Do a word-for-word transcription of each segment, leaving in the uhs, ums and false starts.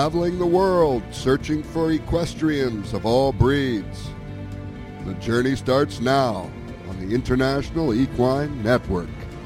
traveling the world searching for equestrians of all breeds. The journey starts now on the International Equine Network.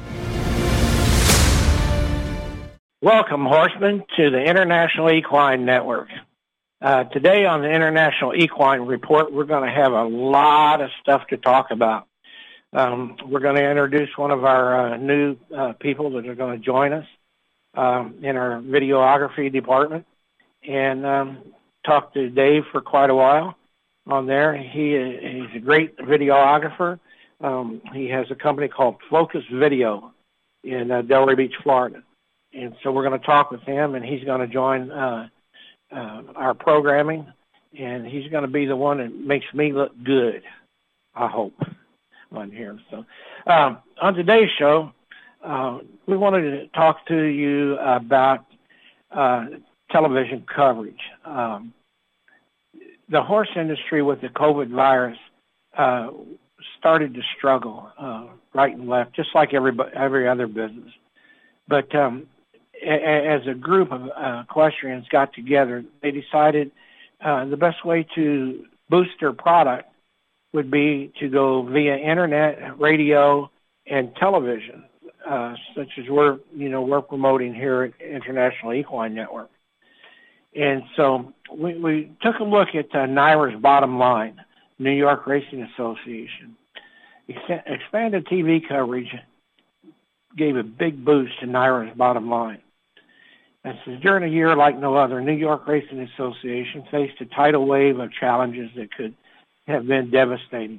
Welcome, horsemen, to the International Equine Network. Uh, today on the International Equine Report, we're going to have a lot of stuff to talk about. Um, we're going to introduce one of our uh, new uh, people that are going to join us um, in our videography department, and um, talk to Dave for quite a while on there. He He's a great videographer. Um, he has a company called Focus Video in uh, Delray Beach, Florida. And so we're going to talk with him, and he's going to join uh, uh, our programming, and he's going to be the one that makes me look good, I hope, on here. So um, on today's show, uh, we wanted to talk to you about uh, television coverage. Um, the horse industry with the COVID virus uh, started to struggle uh, right and left, just like every, every other business. But um, as a group of uh, equestrians got together, they decided uh, the best way to boost their product would be to go via internet, radio, and television, uh, such as we're, you know, we're promoting here at International Equine Network. And so we, we took a look at uh, NYRA's bottom line, New York Racing Association. Ex- expanded T V coverage gave a big boost to NYRA's bottom line. And so during a year like no other, New York Racing Association faced a tidal wave of challenges that could have been devastating.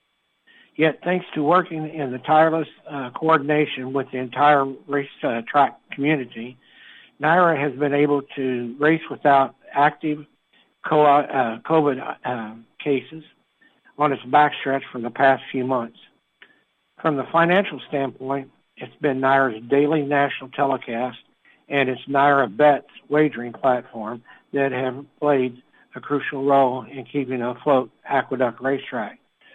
Yet, thanks to working in the tireless uh, coordination with the entire race uh, track community, NYRA has been able to race without active co- uh, COVID uh, cases on its backstretch for the past few months. From the financial standpoint, it's been NYRA's daily national telecast and its NYRA Bets wagering platform that have played a crucial role in keeping afloat Aqueduct Racetrack.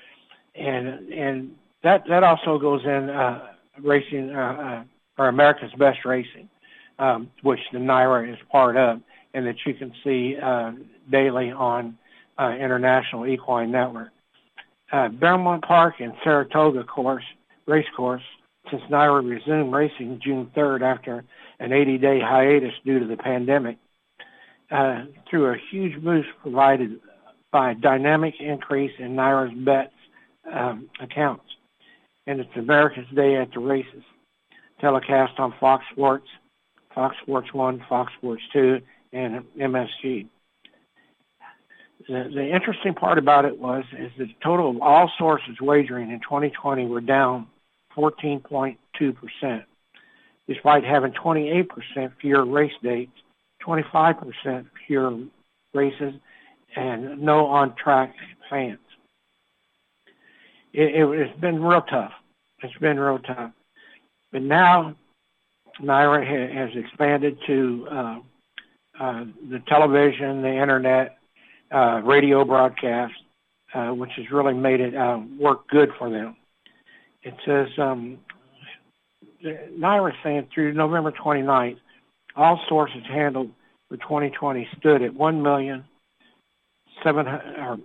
And and that, that also goes in uh, racing, uh, uh, or America's Best Racing, um, which the NYRA is part of, and that you can see uh, daily on uh, International Equine Network. Uh, Belmont Park and Saratoga course, race course, since NYRA resumed racing June third after an eighty-day hiatus due to the pandemic, uh, through a huge boost provided by a dynamic increase in NYRA's bets um, accounts. And it's America's Day at the Races, telecast on Fox Sports, Fox Sports one, Fox Sports two, and M S G. The, the interesting part about it was is the total of all sources wagering in twenty twenty were down fourteen point two percent, despite having twenty-eight percent fewer race dates, twenty-five percent fewer races, and no on-track fans. It, it, it's been real tough. It's been real tough. But now NYRA ha, has expanded to uh, uh, the television, the internet, uh, radio broadcast, uh, which has really made it uh, work good for them. It says, um, NYRA is saying through November twenty-ninth, all sources handled for twenty twenty stood at one million seven or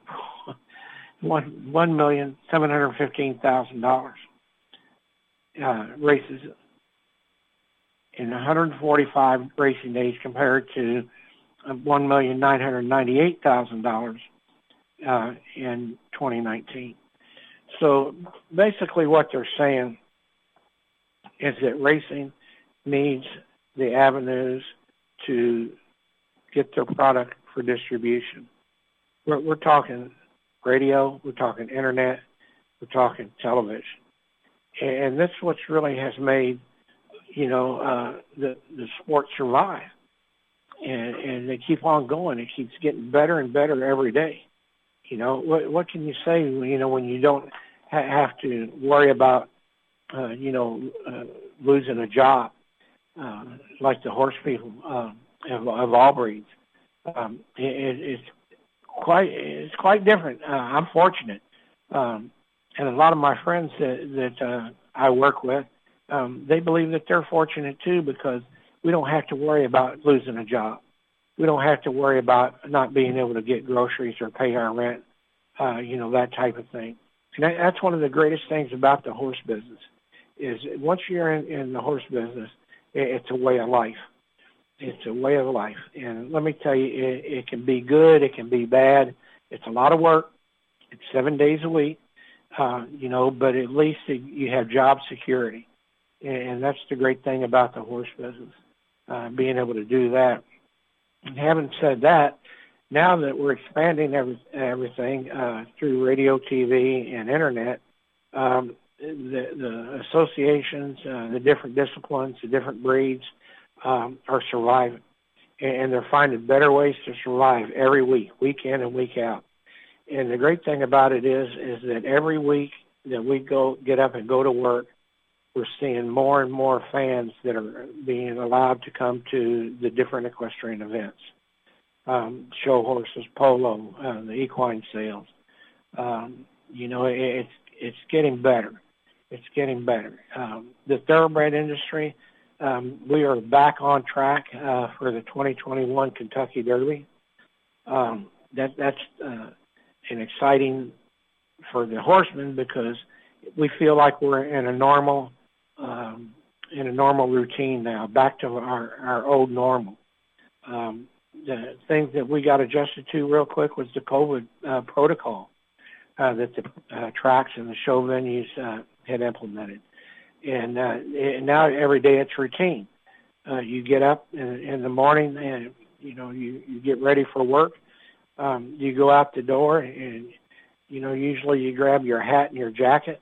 one one million seven hundred fifteen thousand dollars uh, races in one hundred forty-five racing days compared to one million nine hundred ninety-eight thousand dollars uh, in twenty nineteen. So basically what they're saying is that racing needs the avenues to get their product for distribution. We're, we're talking radio, we're talking internet, we're talking television. And this what really has made, you know, uh, the, the sport survive. And, and they keep on going. It keeps getting better and better every day. You know, what, what can you say, you know, when you don't ha- have to worry about, uh, you know, uh, losing a job, uh, like the horse people uh, of, of all breeds. Um, it, it's quite it's quite different. Uh, I'm fortunate, um, and a lot of my friends that, that uh, I work with, um, they believe that they're fortunate too because we don't have to worry about losing a job. we don't have to worry about not being able to get groceries or pay our rent, uh, you know, that type of thing. And that, that's one of the greatest things about the horse business is once you're in, in the horse business, it, it's a way of life. It's a way of life. And let me tell you, it, it can be good. It can be bad. It's a lot of work. It's seven days a week, uh, you know, but at least it, you have job security. And that's the great thing about the horse business, uh, being able to do that. And having said that, now that we're expanding every, everything uh, through radio, T V, and internet, um, the, the associations, uh, the different disciplines, the different breeds um, are surviving. And they're finding better ways to survive every week, week in and week out. And the great thing about it is, is that every week that we go get up and go to work, we're seeing more and more fans that are being allowed to come to the different equestrian events, um, show horses, polo, uh, the equine sales. Um, you know, it, it's it's getting better. It's getting better. Um, the thoroughbred industry, um, we are back on track uh, for the twenty twenty-one Kentucky Derby. Um, that that's uh, an exciting for the horsemen because we feel like we're in a normal. Um, in a normal routine now, back to our, our old normal. Um, the things that we got adjusted to real quick was the COVID uh, protocol uh, that the uh, tracks and the show venues uh, had implemented. And, uh, and now every day it's routine. Uh, you get up in, in the morning and, you know, you, you get ready for work. Um, you go out the door and, you know, usually you grab your hat and your jacket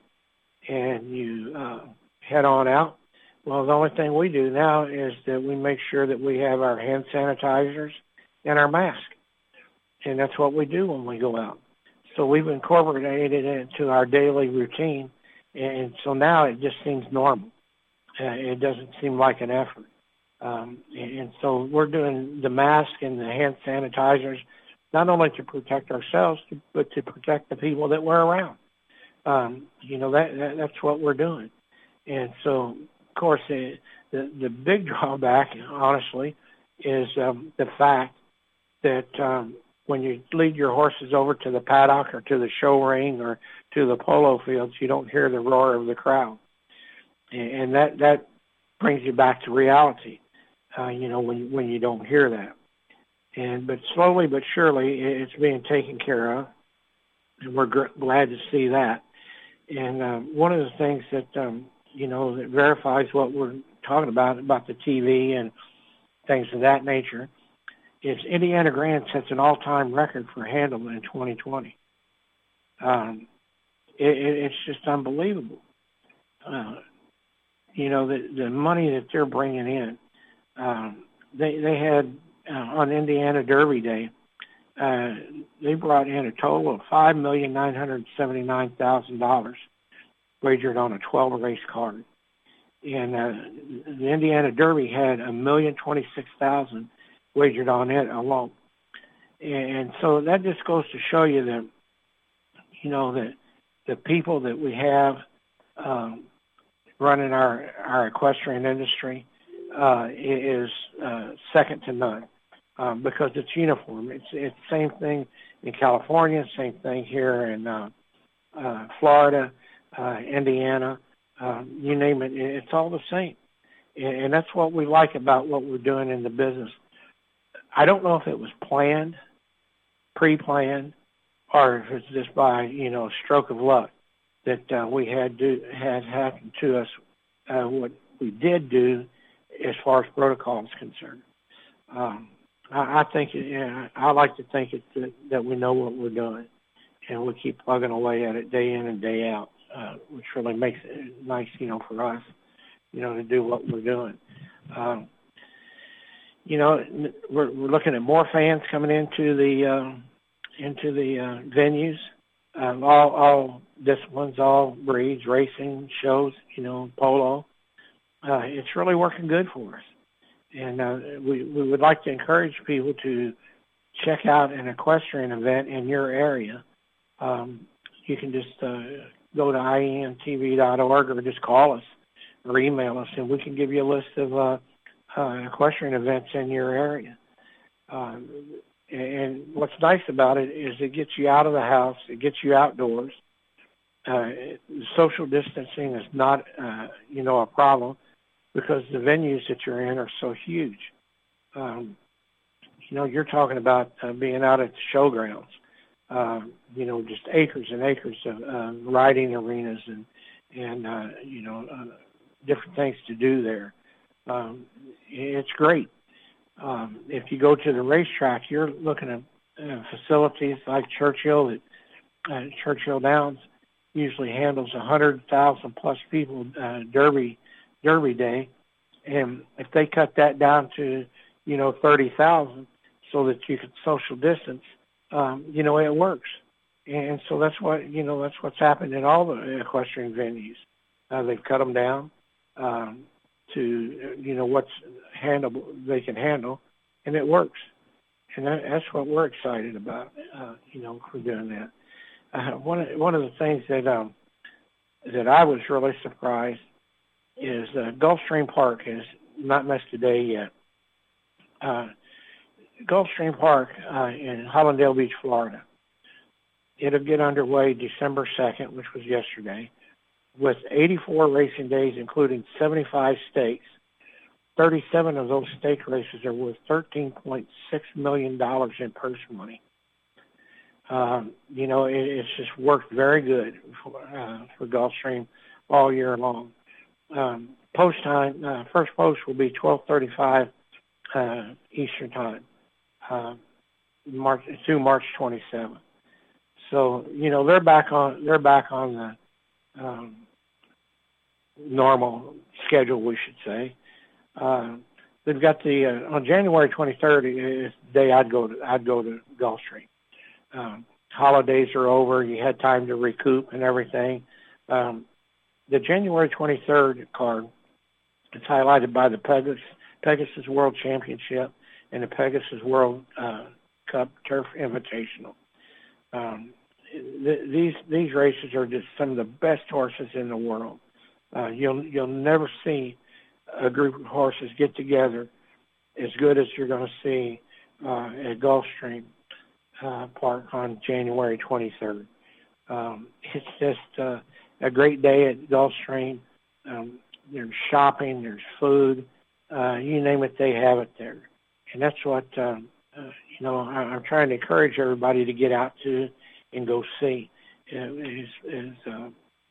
and you uh, head on out. Well, the only thing we do now is that we make sure that we have our hand sanitizers and our mask. And that's what we do when we go out. So we've incorporated it into our daily routine. And so now it just seems normal. Uh, it doesn't seem like an effort. Um, and so we're doing the mask and the hand sanitizers, not only to protect ourselves, but to protect the people that we're around. Um, you know, that, that that's what we're doing. And so, of course, the, the, the big drawback, honestly, is um, the fact that um, when you lead your horses over to the paddock or to the show ring or to the polo fields, you don't hear the roar of the crowd. And, and that, that brings you back to reality, uh, you know, when, when you don't hear that. And but slowly but surely, it's being taken care of, and we're gr- glad to see that. And um, one of the things that, um, you know, that verifies what we're talking about, about the T V and things of that nature, is Indiana Grand sets an all-time record for handle in twenty twenty. Um, it, it, it's just unbelievable. Uh, you know, the, the money that they're bringing in. Um, they, they had, uh, on Indiana Derby Day, uh, they brought in a total of five million nine hundred seventy-nine thousand dollars wagered on a twelve-race card. And uh, the Indiana Derby had a million twenty-six thousand wagered on it alone. And so that just goes to show you that, you know, that the people that we have um, running our, our equestrian industry uh, is uh, second to none um, because it's uniform. It's it's the same thing in California, same thing here in uh, uh, Florida, uh, Indiana, uh, you name it, it's all the same. And that's what we like about what we're doing in the business. I don't know if it was planned, pre-planned, or if it's just by, you know, stroke of luck that uh, we had do, had happen to us uh, what we did do as far as protocol is concerned. Um, I, I think, it, yeah, I like to think it, that, that we know what we're doing, and we keep plugging away at it day in and day out, uh, which really makes it nice, you know, for us, you know, to do what we're doing. Um, you know, we're, we're looking at more fans coming into the uh, into the uh, venues, um, all all disciplines, all breeds, racing, shows, you know, polo. Uh, it's really working good for us, and uh, we we would like to encourage people to check out an equestrian event in your area. Um, you can just uh, go to I E N T V dot org or just call us or email us, and we can give you a list of uh, uh, equestrian events in your area. Uh, and what's nice about it is it gets you out of the house, it gets you outdoors. Uh, social distancing is not, uh, you know, a problem because the venues that you're in are so huge. Um, you know, you're talking about uh, being out at the showgrounds, uh, you know, just acres and acres of uh, riding arenas and, and uh, you know, uh, different things to do there. Um, it's great. Um, if you go to the racetrack, you're looking at uh, facilities like Churchill, that uh, Churchill Downs usually handles one hundred thousand plus people uh, Derby Derby Day, and if they cut that down to, you know, thirty thousand so that you can social distance, um, you know, it works. And so that's what, you know, that's what's happened in all the equestrian venues. Uh, they've cut them down um, to, you know, what's handleable they can handle, and it works. And that, that's what we're excited about, uh, you know, for doing that. Uh, one of one of the things that um, that I was really surprised is uh, Gulfstream Park has not missed a day yet. Uh, Gulfstream Park uh, in Hollandale Beach, Florida. It'll get underway December second, which was yesterday, with eighty-four racing days, including seventy-five stakes. thirty-seven of those stake races are worth thirteen point six million dollars in purse money. Um, you know, it, it's just worked very good for, uh, for Gulfstream all year long. Um, post time, uh, first post will be twelve thirty-five uh, Eastern time, uh, March through March twenty-seventh. So, you know, they're back on they're back on the um, normal schedule, we should say. Uh, they've got the uh, on January twenty-third is the day I'd go to I'd go to Gulfstream. Um, holidays are over. You had time to recoup and everything. Um, the January twenty-third card is highlighted by the Pegasus, Pegasus World Championship and the Pegasus World uh, Cup Turf Invitational. Um, th- these these races are just some of the best horses in the world. Uh, you'll you'll never see a group of horses get together as good as you're going to see uh, at Gulfstream uh, Park on January twenty-third. Um, it's just uh, a great day at Gulfstream. Um, there's shopping, there's food, uh, you name it, they have it there. And that's what, um, uh, you know, I, I'm trying to encourage everybody to get out to and go see. Uh, is, is uh,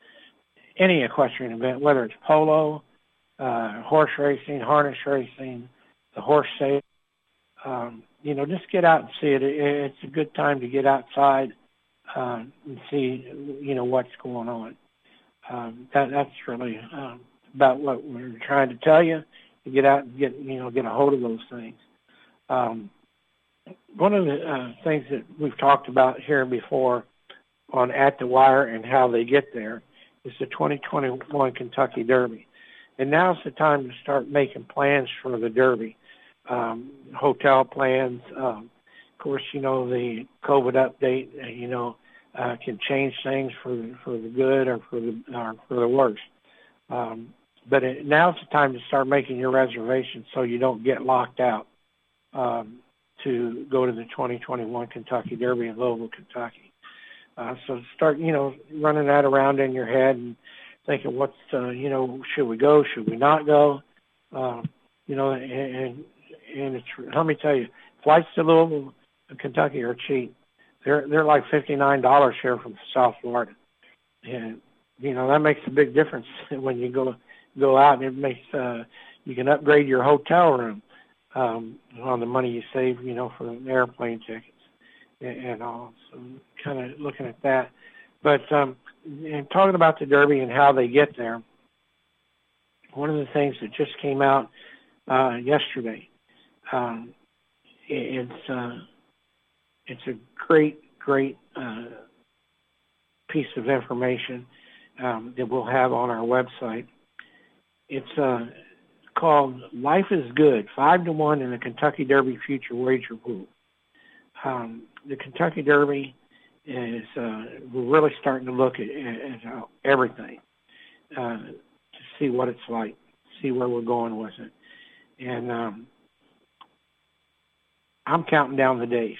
any equestrian event, whether it's polo, uh, horse racing, harness racing, the horse sale. Um, you know, just get out and see it. it. It's a good time to get outside uh, and see, you know, what's going on. Um, that, that's really um, about what we're trying to tell you. To get out and get, you know, get a hold of those things. Um, one of the uh, things that we've talked about here before on At the Wire and how they get there is the twenty twenty-one Kentucky Derby. And now's the time to start making plans for the Derby, um, hotel plans. Um, of course, you know, the COVID update, you know, uh, can change things for for the good or for the or for the worse. Um, but it, now's the time to start making your reservations so you don't get locked out um, to go to the twenty twenty-one Kentucky Derby in Louisville, Kentucky. Uh, so start, you know, running that around in your head and thinking, what's, uh, you know, should we go? Should we not go? Um, you know, and, and and it's, let me tell you, flights to Louisville, Kentucky are cheap. They're they're like fifty-nine dollars here from South Florida, and you know that makes a big difference when you go go out. And it makes uh, you can upgrade your hotel room um, on the money you save, you know, for the airplane tickets and, and all. So kind of looking at that, but um, and talking about the Derby and how they get there. One of the things that just came out uh, yesterday, um, it, it's. Uh, It's a great, great uh, piece of information um, that we'll have on our website. It's uh, called Life is Good, five to one in the Kentucky Derby Future Wager Pool. Um, the Kentucky Derby is, uh, we're really starting to look at, at, at everything uh, to see what it's like, see where we're going with it. And um, I'm counting down the days.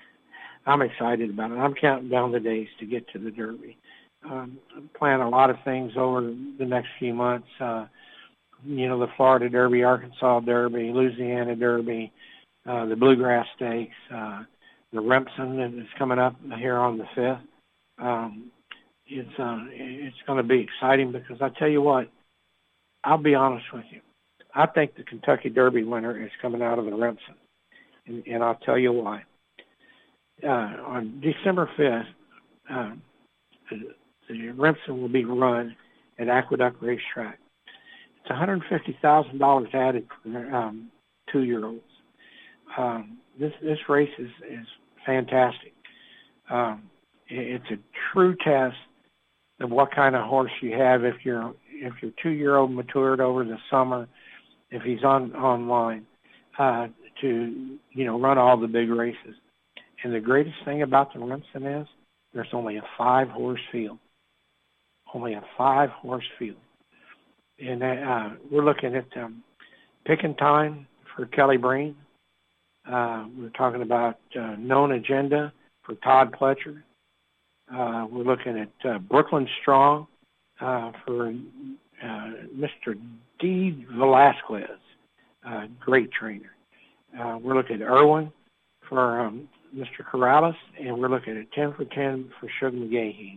I'm excited about it. I'm counting down the days to get to the Derby. Um, I'm planning a lot of things over the next few months. Uh, you know, the Florida Derby, Arkansas Derby, Louisiana Derby, uh, the Bluegrass Stakes, uh, the Remsen that is coming up here on the fifth. Um, it's uh, it's going to be exciting because I tell you what, I'll be honest with you. I think the Kentucky Derby winner is coming out of the Remsen, and, and I'll tell you why. Uh, on December fifth, uh, the, the Remsen will be run at Aqueduct Racetrack. It's one hundred fifty thousand dollars added for um, two-year-olds. Um, this this race is, is fantastic. Um, it, it's a true test of what kind of horse you have if you're if your two-year-old matured over the summer, if he's on online uh, to you know run all the big races. And the greatest thing about the Remsen is there's only a five-horse field. Only a five-horse field. And uh, we're looking at um, picking time for Kelly Breen. Uh, we're talking about uh, Known Agenda for Todd Pletcher. Uh, we're looking at uh, Brooklyn Strong uh, for uh, Mister D. Velasquez, uh, great trainer. Uh, we're looking at Irwin for um, Mister Corrales, and we're looking at ten for ten for Sugar McGahee.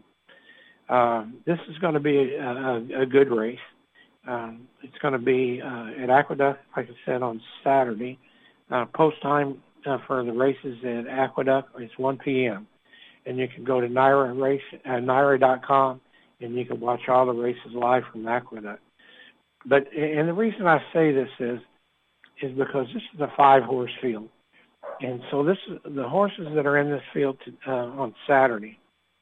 Uh, this is going to be a, a, a good race. Um, it's going to be uh, at Aqueduct, like I said, on Saturday. Uh, post time uh, for the races at Aqueduct is one p.m. And you can go to Naira race, uh, Naira dot com, and you can watch all the races live from Aqueduct. But and the reason I say this is is because this is a five-horse field. And so this the horses that are in this field to, uh, on Saturday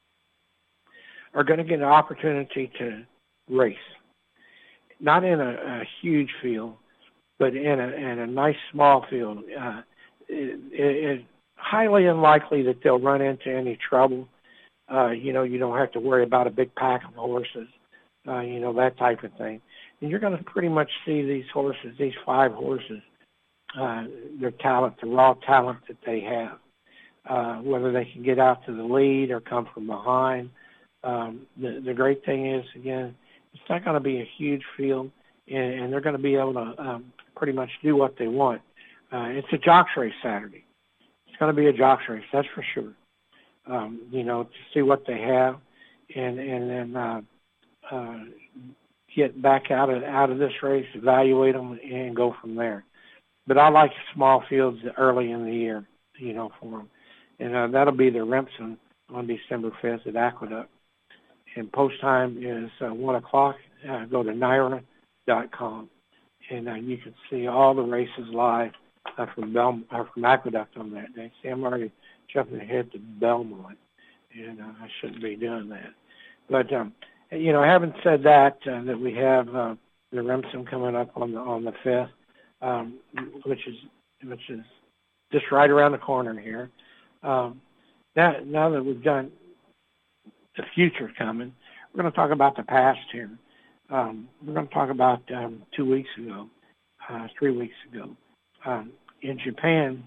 are going to get an opportunity to race. Not in a, a huge field, but in a, in a nice small field. Uh, it, it, it's highly unlikely that they'll run into any trouble. Uh, you know, you don't have to worry about a big pack of horses, uh, you know, that type of thing. And you're going to pretty much see these horses, these five horses, uh, their talent, the raw talent that they have, uh, whether they can get out to the lead or come from behind. Um, the, the great thing is, again, it's not going to be a huge field, and, and they're going to be able to um, pretty much do what they want. Uh, it's a jocks race Saturday. It's going to be a jocks race, that's for sure. Um, you know, to see what they have, and and then uh, uh, get back out of out of this race, evaluate them, and go from there. But I like small fields early in the year, you know, for them. And uh, that'll be the Remsen on December fifth at Aqueduct. And post time is uh, one o'clock. Uh, go to Naira dot com, and uh, you can see all the races live uh, from Bel- uh, from Aqueduct on that day. See, I'm already jumping ahead to Belmont, and uh, I shouldn't be doing that. But um, you know, having said that, uh, that we have uh, the Remsen coming up on the on the fifth, um, which is which is just right around the corner here. Um, now, now that we've done the future coming, we're going to talk about the past here. Um, we're going to talk about um, two weeks ago, uh, three weeks ago, um, in Japan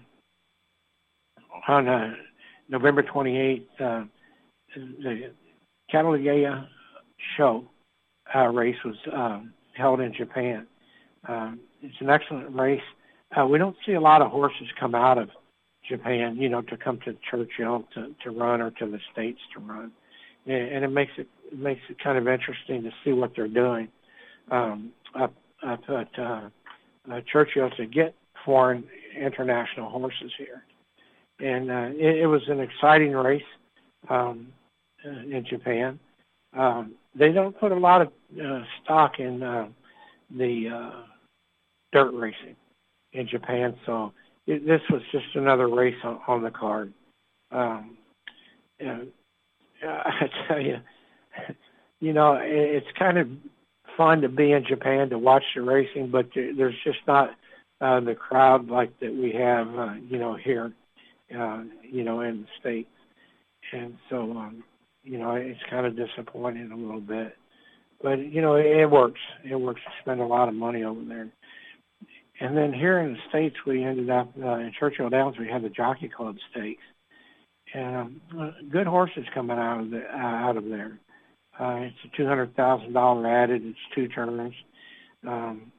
on uh, November twenty-eighth, uh, the Catalogaya show uh, race was um, held in Japan. Um, it's an excellent race. Uh, we don't see a lot of horses come out of Japan, you know, to come to Churchill to, to run or to the States to run. And it makes it, it makes it kind of interesting to see what they're doing um, up, up at uh, uh, Churchill to get foreign international horses here. And uh, it, it was an exciting race um, uh, in Japan. Um, they don't put a lot of uh, stock in uh, the uh, dirt racing in Japan, so it, this was just another race on, on the card. Um, uh, I tell you, you know, it's kind of fun to be in Japan to watch the racing, but there's just not uh, the crowd like that we have, uh, you know, here, uh, you know, in the States. And so, um, you know, it's kind of disappointing a little bit. But, you know, it, it works. It works to spend a lot of money over there. And then here in the States, we ended up uh, in Churchill Downs. We had the Jockey Club Stakes, and um, uh, good horses coming out of the, uh, out of there. Uh, it's a two hundred thousand dollars added. It's two turns. Um,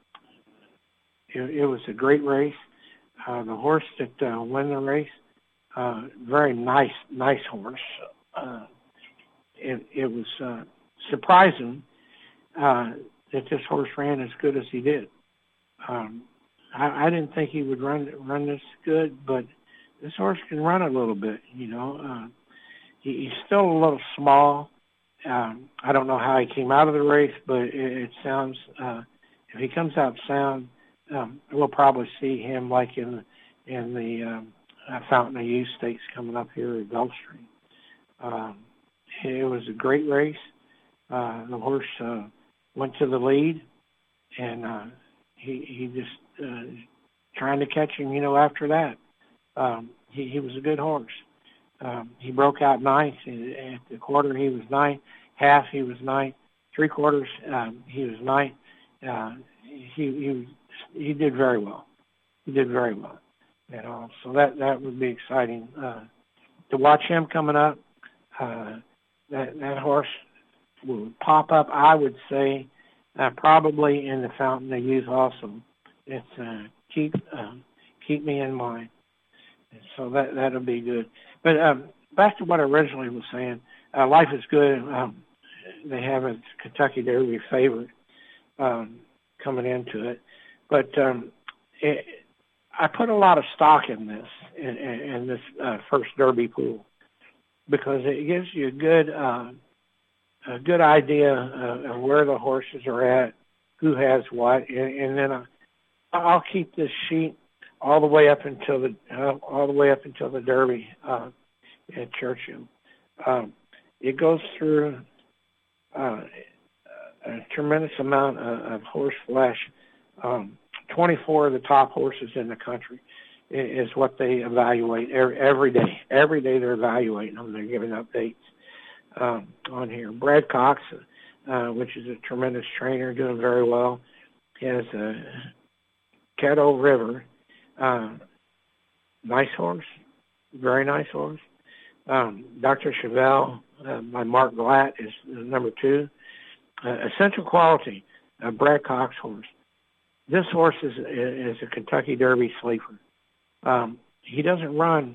it, it was a great race. Uh, the horse that uh, won the race, uh, very nice, nice horse. Uh, it, it was uh, surprising uh, that this horse ran as good as he did. Um, I, I didn't think he would run run this good, but this horse can run a little bit. You know, uh, he, he's still a little small. Um, I don't know how he came out of the race, but it, it sounds uh, if he comes out sound, um, we'll probably see him like in in the um, uh, Fountain of Youth Stakes coming up here at Gulfstream. Um, it was a great race. Uh, the horse uh, went to the lead, and uh, he he just uh, trying to catch him. You know, after that, um, he he was a good horse. Um, he broke out ninth. At the quarter, he was ninth. Half, he was ninth. Three quarters, um, he was ninth. Uh, he he he did very well. He did very well. You know, so that that would be exciting uh, to watch him coming up. Uh, that that horse will pop up, I would say, uh, probably in the Fountain of Youth also. It's uh, keep uh, keep me in mind. And so that that'll be good. But um, back to what I originally was saying, uh, Life is Good. Um, they have a Kentucky Derby favorite um, coming into it, but um, it, I put a lot of stock in this in, in, in this uh, first Derby pool because it gives you a good uh, a good idea uh, of where the horses are at, who has what, and, and then I, I'll keep this sheet all the way up until the uh, all the way up until the Derby uh, at Churchill. Um, it goes through uh, a tremendous amount of, of horse flesh. Um, twenty-four of the top horses in the country is, is what they evaluate every, every day. Every day they're evaluating them. They're giving updates um, on here. Brad Cox, uh, which is a tremendous trainer, doing very well. He has a Caddo River. Uh, nice horse, very nice horse. Um, Doctor Chevelle uh, by Mark Glatt is, is number two. Uh, Essential Quality, uh, Brad Cox horse. This horse is is a Kentucky Derby sleeper. Um, he doesn't run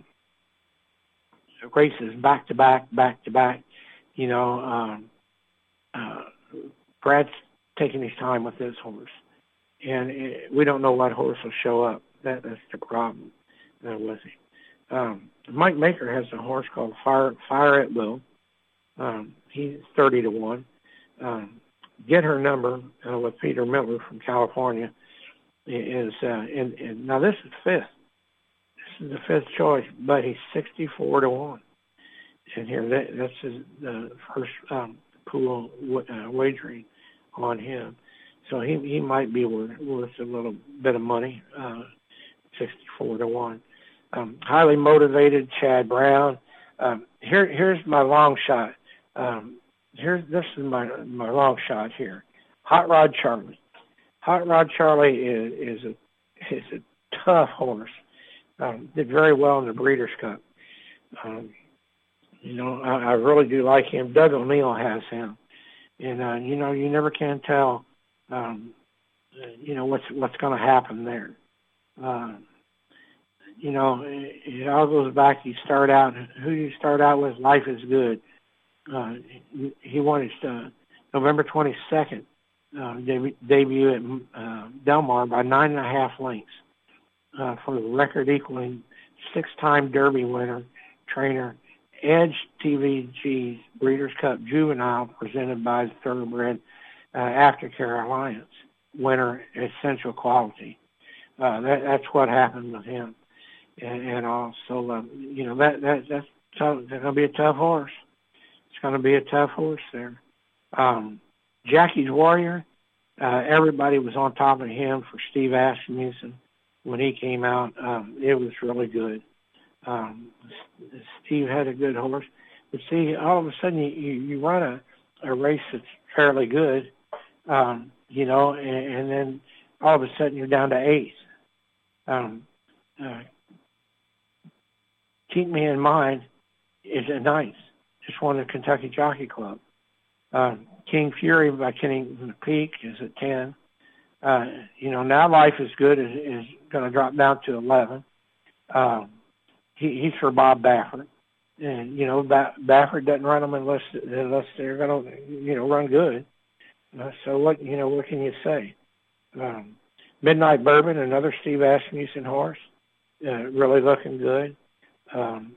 races back to back, back to back. You know, um, uh, Brad's taking his time with this horse, and it, we don't know what horse will show up. That, that's the problem uh, with him. Um, Mike Maker has a horse called Fire Fire at Will. Um, he's thirty to one. Um, Get Her Number uh, with Peter Miller from California is, uh, and, and now this is fifth. This is the fifth choice, but he's sixty-four to one. And here, that, that's his, the first um, pool uh, wagering on him. So he he might be worth, worth a little bit of money, uh, sixty-four to one. Um, highly motivated Chad Brown. Um, here here's my long shot. Um, here this is my my long shot here. Hot Rod Charlie. Hot Rod Charlie is is a is a tough horse. Um, did very well in the Breeders' Cup. Um, you know, I, I really do like him. Doug O'Neill has him, and uh, you know, you never can tell. Um, you know what's what's going to happen there. Uh, you know, it, it all goes back. You start out. Who you start out with? Life is Good. Uh, he won his uh, November twenty-second uh, deb- debut at uh, Del Mar by nine and a half lengths uh, for the record-equaling six-time Derby winner, trainer, Edge T V G's Breeders' Cup Juvenile presented by the Thoroughbred uh, Aftercare Alliance winner, Essential Quality. Uh, that, that's what happened with him, and, and also, um, you know, that that that's tough. It's going to be a tough horse. It's going to be a tough horse there. Um, Jackie's Warrior. Uh, everybody was on top of him for Steve Asmussen when he came out. Um, it was really good. Um, Steve had a good horse, but see, all of a sudden you, you, you run a, a race that's fairly good, um, you know, and, and then all of a sudden you're down to eighth. Um, uh, Keep Me in Mind is a ninth. Just won the Kentucky Jockey Club. Uh, King Fury by Kenny McPeak is at ten. Uh, you know, Now Life is Good is, is going to drop down to eleven. Um, he, he's for Bob Baffert. And, you know, ba- Baffert doesn't run them unless, unless they're going to, you know, run good. Uh, so what, you know, what can you say? Um, Midnight Bourbon, another Steve Asmussen horse, uh, really looking good. Um,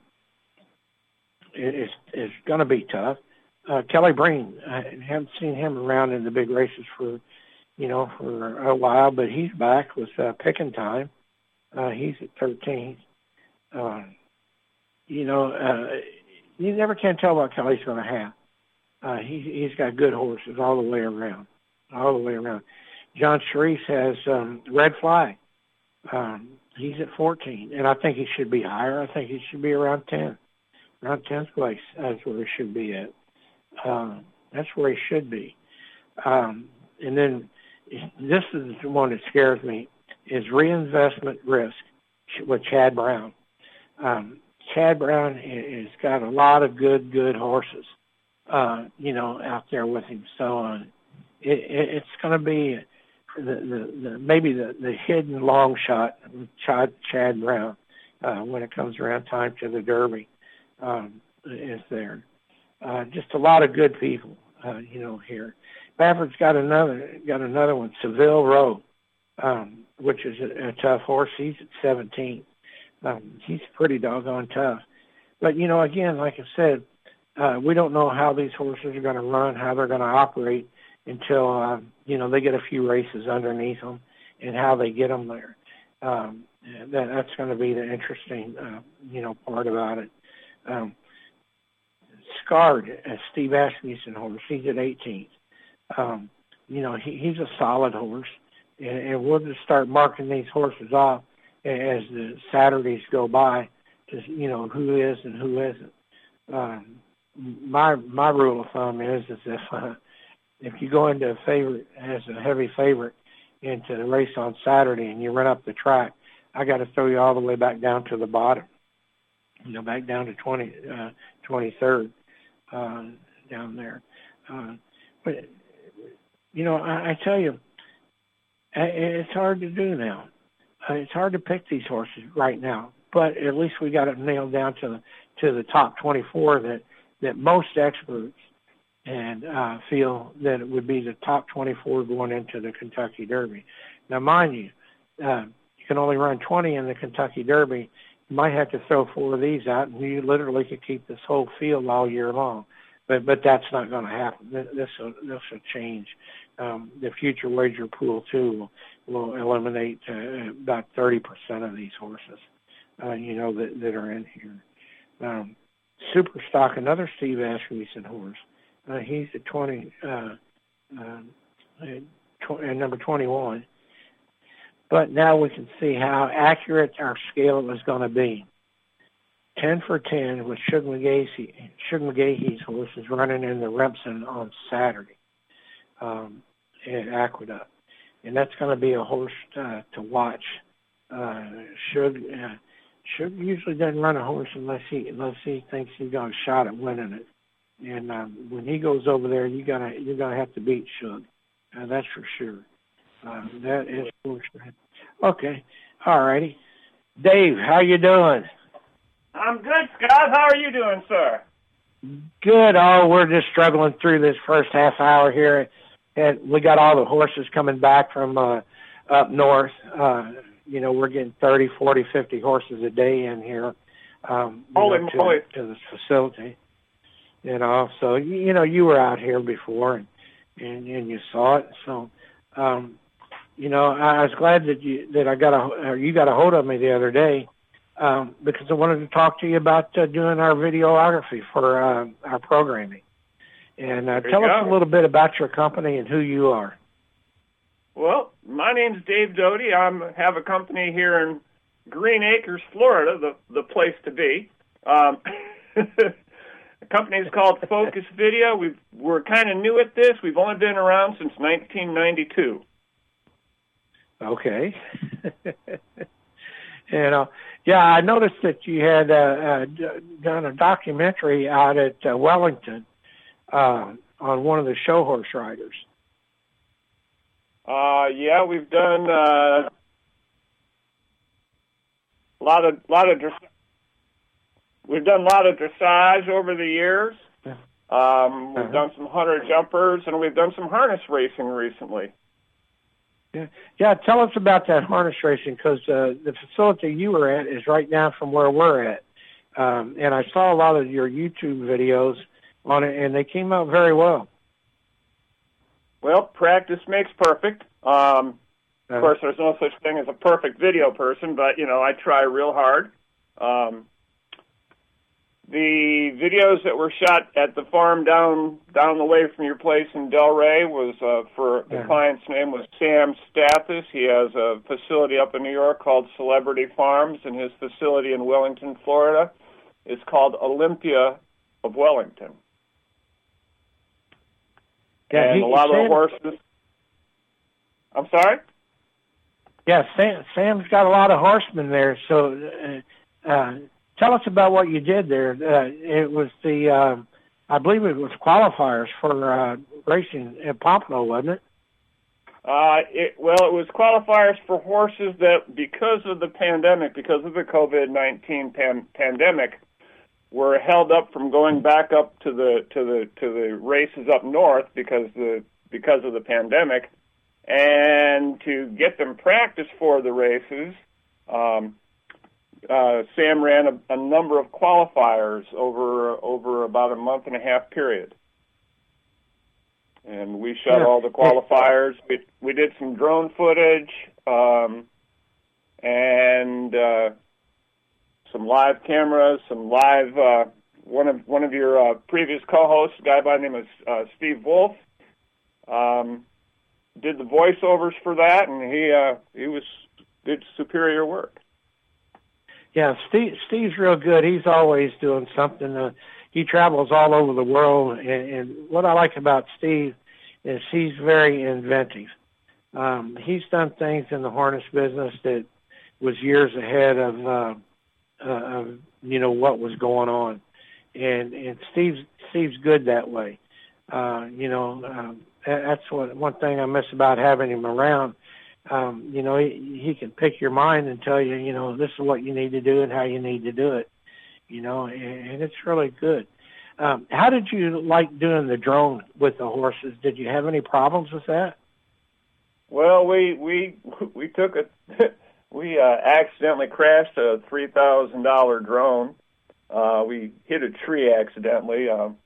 it, it's it's going to be tough. Uh, Kelly Breen, I haven't seen him around in the big races for, you know, for a while, but he's back with uh, Picking Time. Uh, he's at thirteen. Uh, you know, uh, you never can tell what Kelly's going to have. Uh, he, he's got good horses all the way around, all the way around. John Sharice has um, Red Flag. Um, he's at fourteen, and I think he should be higher. I think he should be around ten. Around tenth place, that's where he should be at. Um, that's where he should be. Um, and then this is the one that scares me, is Reinvestment Risk with Chad Brown. Um, Chad Brown has got a lot of good, good horses, uh, you know, out there with him. So uh, it, it, it's going to be the, the, the maybe the, the hidden long shot with Chad, Chad Brown uh, when it comes around time to the Derby um, is there. Uh, just a lot of good people, uh, you know, here. Baffert's got another got another one, Seville Row, um, which is a, a tough horse. He's at seventeen. Um, he's pretty doggone tough. But, you know, again, like I said, uh, we don't know how these horses are going to run, how they're going to operate until, uh, you know, they get a few races underneath them and how they get them there. Um, that, that's going to be the interesting, uh, you know, part about it. Um, Scarred, a Steve Asmussen horse, he's at eighteenth. Um, you know, he, he's a solid horse, and, and we'll just start marking these horses off as the Saturdays go by, to you know who is and who isn't. Um, my my rule of thumb is is if uh, if you go into a favorite as a heavy favorite into the race on Saturday and you run up the track, I got to throw you all the way back down to the bottom, you know, back down to twenty uh, twenty-third uh, down there. Uh, but you know, I, I tell you, it's hard to do now. Uh, it's hard to pick these horses right now, but at least we got it nailed down to the to the top twenty-four that that most experts and uh, feel that it would be the top twenty-four going into the Kentucky Derby. Now, mind you, uh, you can only run twenty in the Kentucky Derby. You might have to throw four of these out, and you literally could keep this whole field all year long. But but that's not going to happen. This will this will change. Um, the future wager pool too will, will eliminate uh, about thirty percent of these horses. Uh, you know that that are in here. Um, Super Stock, another Steve Asmussen horse. Uh, he's at twenty, uh, uh, tw- number twenty-one. But now we can see how accurate our scale is going to be. ten for ten with Shug McGahee, Shug McGahee's horse is running in the Remsen on Saturday um, at Aqueduct. And that's going to be a horse uh, to watch. Uh, Shug, uh, Shug usually doesn't run a horse unless he unless he thinks he's got a shot at winning it. And um, when he goes over there, you gotta you're gonna have to beat Shug. Uh, that's for sure. Uh, that is for sure. Okay, all righty. Dave, how you doing? I'm good, Scott. How are you doing, sir? Good. Oh, we're just struggling through this first half hour here. And we got all the horses coming back from uh, up north. Uh, you know, we're getting thirty, forty, fifty horses a day in here um, Holy know, moly. to, to this facility. You know, so, you know, you were out here before and, and, and you saw it. So, um, you know, I was glad that you that I got a, or you got a hold of me the other day. Um, because I wanted to talk to you about uh, doing our videography for uh, our programming. And uh, tell us a little bit about your company and who you are. Well, my name's Dave Doty. I have a company here in Green Acres, Florida, the, the place to be. Um, the company is called Focus Video. We've, we're kind of new at this. We've only been around since nineteen ninety-two. Okay. You know, yeah, I noticed that you had uh, uh, done a documentary out at uh, Wellington uh, on one of the show horse riders. Uh, yeah, we've done uh, a lot of lot of dress- we've done a lot of dressage over the years. Um, we've uh-huh. done some hunter jumpers, and we've done some harness racing recently. Yeah, yeah. Tell us about that harness racing, because uh, the facility you were at is right down from where we're at, um, and I saw a lot of your YouTube videos on it, and they came out very well. Well, practice makes perfect. Um, uh, of course, there's no such thing as a perfect video person, but you know, I try real hard. Um, The videos that were shot at the farm down down the way from your place in Delray was uh, for the yeah. client's name was Sam Stathis. He has a facility up in New York called Celebrity Farms, and his facility in Wellington, Florida, is called Olympia of Wellington. Yeah, and he, a lot Sam, of the horses. I'm sorry? Yeah, Sam, Sam's got a lot of horsemen there, so. Uh, uh, Tell us about what you did there. Uh, it was the, uh, I believe it was qualifiers for uh, racing at Pompano, wasn't it? Uh, it? Well, it was qualifiers for horses that, because of the pandemic, because of the COVID nineteen pan- pandemic, were held up from going back up to the to the to the races up north because the because of the pandemic, and to get them practice for the races. Um, Uh, Sam ran a, a number of qualifiers over over about a month and a half period, and we shot yeah. all the qualifiers. We we did some drone footage um, and uh, some live cameras, some live. Uh, one of one of your uh, previous co-hosts, a guy by the name of uh, Steve Wolf, um, did the voiceovers for that, and he uh, he was did superior work. Yeah, Steve, Steve's real good. He's always doing something. Uh, he travels all over the world, and, and what I like about Steve is he's very inventive. Um, he's done things in the harness business that was years ahead of, uh, uh, of you know, what was going on, and and Steve's Steve's good that way. Uh, you know, uh, that's what one thing I miss about having him around. Um, you know, he, he can pick your mind and tell you, you know, this is what you need to do and how you need to do it, you know, and, and it's really good. Um, how did you like doing the drone with the horses? Did you have any problems with that? Well, we we we took a we uh, accidentally crashed a three thousand dollar drone. Uh, we hit a tree accidentally, um,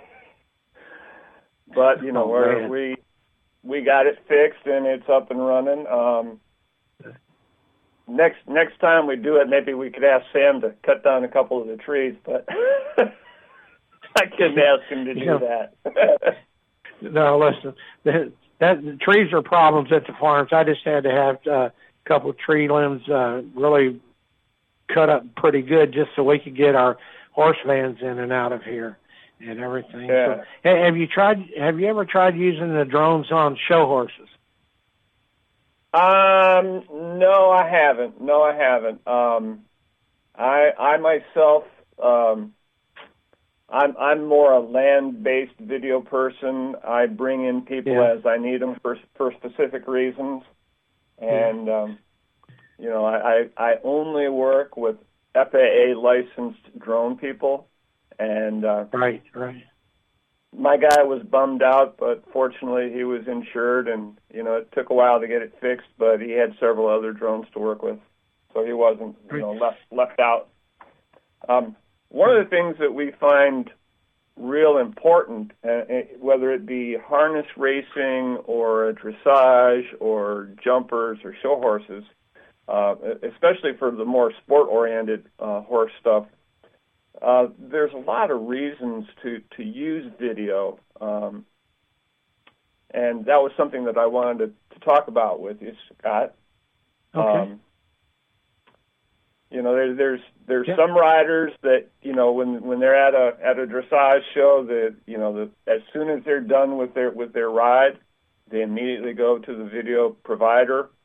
but you know, oh, we're, we. We got it fixed and it's up and running. Um, next next time we do it, maybe we could ask Sam to cut down a couple of the trees, but I couldn't ask him to do yeah. that. No, listen, the, that, the trees are problems at the farms. I just had to have uh, a couple of tree limbs uh, really cut up pretty good just so we could get our horse vans in and out of here. And everything. Yeah. So, have you tried? Have you ever tried using the drones on show horses? Um, no, I haven't. No, I haven't. Um, I, I myself, um, I'm, I'm more a land-based video person. I bring in people yeah. as I need them for for specific reasons, and yeah. um, you know, I, I, I only work with F A A licensed drone people. And uh, right, right. My guy was bummed out, but fortunately he was insured, and you know it took a while to get it fixed. But he had several other drones to work with, so he wasn't you know left left out. Um, one of the things that we find real important, uh, whether it be harness racing or dressage or jumpers or show horses, uh, especially for the more sport-oriented uh, horse stuff. Uh, there's a lot of reasons to, to use video, um, and that was something that I wanted to, to talk about with you, Scott. Okay. Um, you know, there, there's there's yeah. some riders that you know when when they're at a at a dressage show that you know that as soon as they're done with their with their ride, they immediately go to the video provider.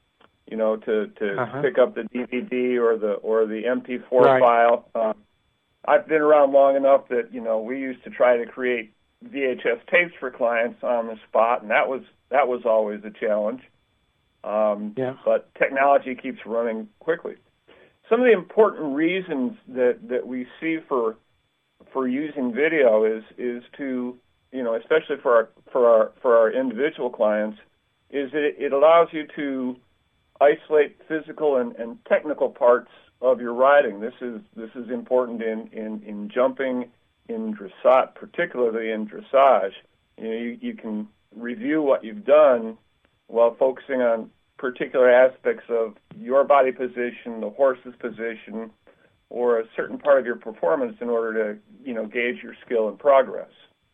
you know, to, to uh-huh. pick up the D V D or the or the M P four right. file. Um, I've been around long enough that, you know, we used to try to create V H S tapes for clients on the spot, and that was that was always a challenge. Um, yeah. But technology keeps running quickly. Some of the important reasons that, that we see for for using video is is to, you know, especially for our for our for our individual clients, is that it, it allows you to isolate physical and, and technical parts of your riding. This is this is important in, in, in jumping, in dressage, particularly in dressage. You know, you, you can review what you've done while focusing on particular aspects of your body position, the horse's position, or a certain part of your performance in order to, you know, gauge your skill and progress.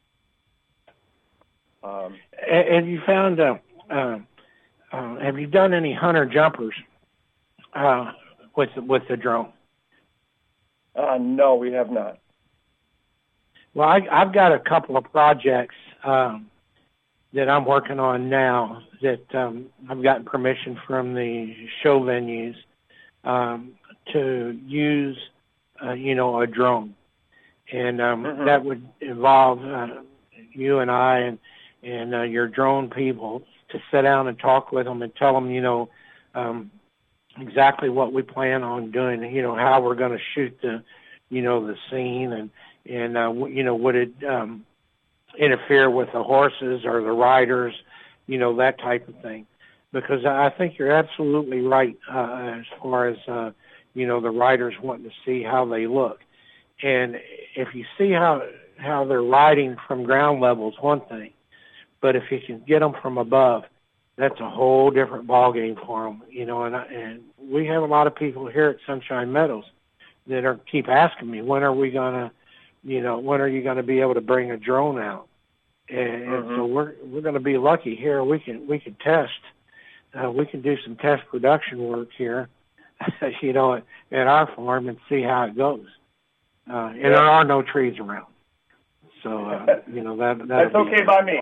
Um, and, and you found, uh, uh, uh, have you done any hunter jumpers uh, with with the drone? Uh, no, we have not. Well, I, I've got a couple of projects um, that I'm working on now that um, I've gotten permission from the show venues um, to use, uh, you know, a drone. And um, mm-hmm. that would involve uh, you and I and, and uh, your drone people to sit down and talk with them and tell them, you know, um, exactly what we plan on doing, you know, how we're going to shoot the, you know, the scene and, and uh, you know, would it um, interfere with the horses or the riders, you know, that type of thing. Because I think you're absolutely right uh, as far as, uh, you know, the riders wanting to see how they look. And if you see how how they're riding from ground level is one thing, but if you can get them from above, that's a whole different ballgame for them, you know. And, I, and we have a lot of people here at Sunshine Meadows that are keep asking me, when are we gonna, you know, when are you gonna be able to bring a drone out? And, mm-hmm. and so we're we're gonna be lucky here. We can we can test, uh, we can do some test production work here, you know, at, at our farm and see how it goes. Uh, and yeah. there are no trees around, so uh, you know that that's okay by me.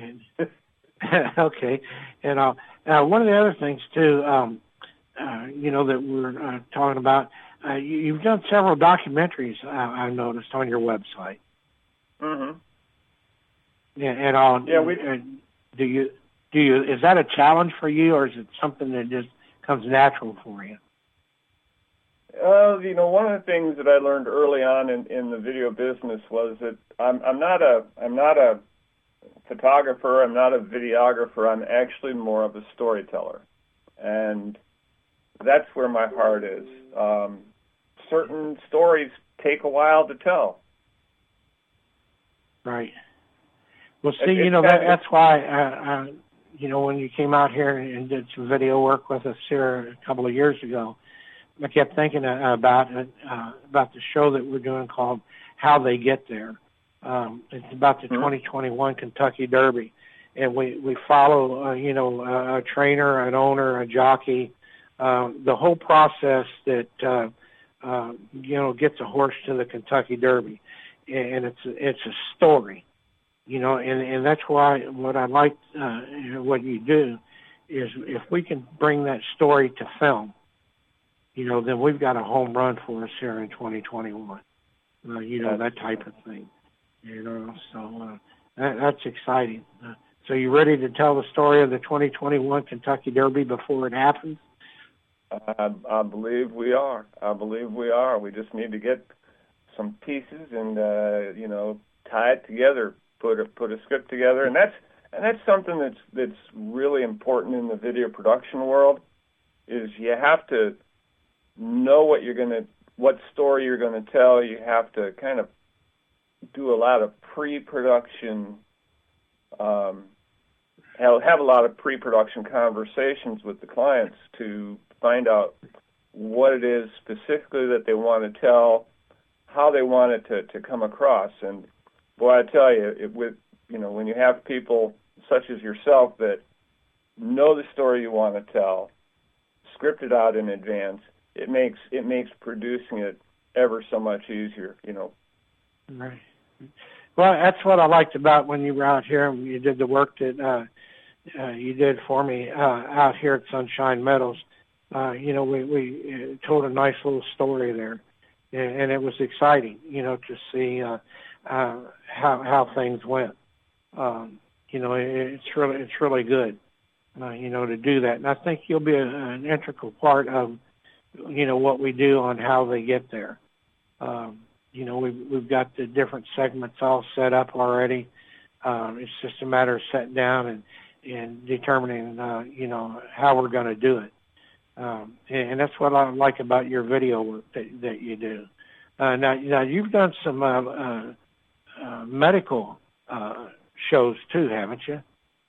Okay, and uh, uh, one of the other things too, um, uh, you know, that we're uh, talking about, uh, you, you've done several documentaries. Uh, I noticed on your website. Mm-hmm. Yeah, and uh, yeah, we uh, do you do you is that a challenge for you, or is it something that just comes natural for you? Uh, you know, one of the things that I learned early on in, in the video business was that I'm, I'm not a I'm not a photographer, I'm not a videographer, I'm actually more of a storyteller, and that's where my heart is. Um, certain stories take a while to tell. Right. Well, see, it, you know that that's why uh, uh, you know when you came out here and did some video work with us here a couple of years ago, I kept thinking about it, uh, about the show that we're doing called How They Get There. Um, it's about the mm-hmm. twenty twenty-one Kentucky Derby. And we, we follow, uh, you know, a, a trainer, an owner, a jockey, uh, the whole process that, uh, uh, you know, gets a horse to the Kentucky Derby. And it's, it's a story, you know, and, and that's why what I like, uh, what you do is if we can bring that story to film, you know, then we've got a home run for us here in twenty twenty-one. Uh, you know, that type of thing. You know, so uh, that, that's exciting. Uh, so you ready to tell the story of the twenty twenty-one Kentucky Derby before it happens? I, I believe we are. I believe we are. We just need to get some pieces and, uh, you know, tie it together, put a, put a script together. And that's and that's something that's that's really important in the video production world is you have to know what you're going to, what story you're going to tell. You have to kind of do a lot of pre-production, um, have, have a lot of pre-production conversations with the clients to find out what it is specifically that they want to tell, how they want it to, to come across. And boy, I tell you, it, with you know, when you have people such as yourself that know the story you want to tell, script it out in advance, it makes it makes producing it ever so much easier, you know. Right. Well, that's what I liked about when you were out here and you did the work that uh, uh, you did for me uh, out here at Sunshine Meadows. uh, you know, we, we told a nice little story there, and, and it was exciting, you know, to see uh, uh, how how things went. Um, you know, it, it's really it's really good, uh, you know, to do that, and I think you'll be a, an integral part of, you know, what we do on how they get there. Um, you know, we've we've got the different segments all set up already. Um, it's just a matter of sitting down and and determining, uh, you know, how we're going to do it. Um, and, and that's what I like about your video work that, that you do. Uh, now, now you've done some uh, uh, uh, medical uh, shows too, haven't you?